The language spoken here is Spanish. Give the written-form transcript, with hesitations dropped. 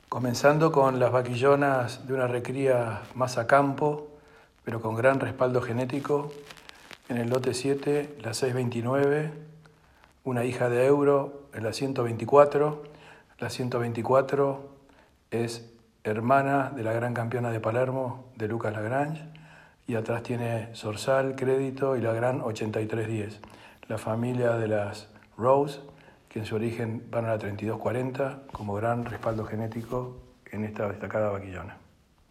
Comenzando con las vaquillonas de una recría más a campo, pero con gran respaldo genético. En el lote 7, la 629, una hija de Euro en la 124. La 124 es hermana de la gran campeona de Palermo, de Lucas Lagrange, y atrás tiene Zorzal, Crédito y la gran 8310. La familia de las Rose, que en su origen van a la 3240, como gran respaldo genético en esta destacada vaquillona.